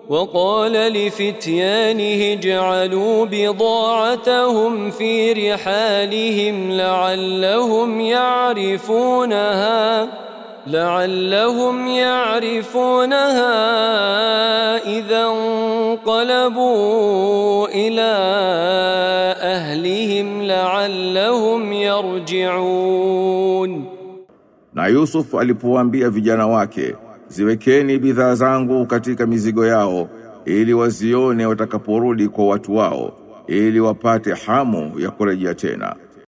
وقال لفتيانه اجعلوا بضاعتهم في رحالهم لعلهم يعرفونها إذا انقلبوا إلى أهلهم لعلهم يرجعون. Na Yusuf alipowaambia vijana wake, ziwekeni bidhaa zangu katika mizigo yao, ili wazione watakaporudi kwa watu wao, ili wapate hamu ya kurejea tena.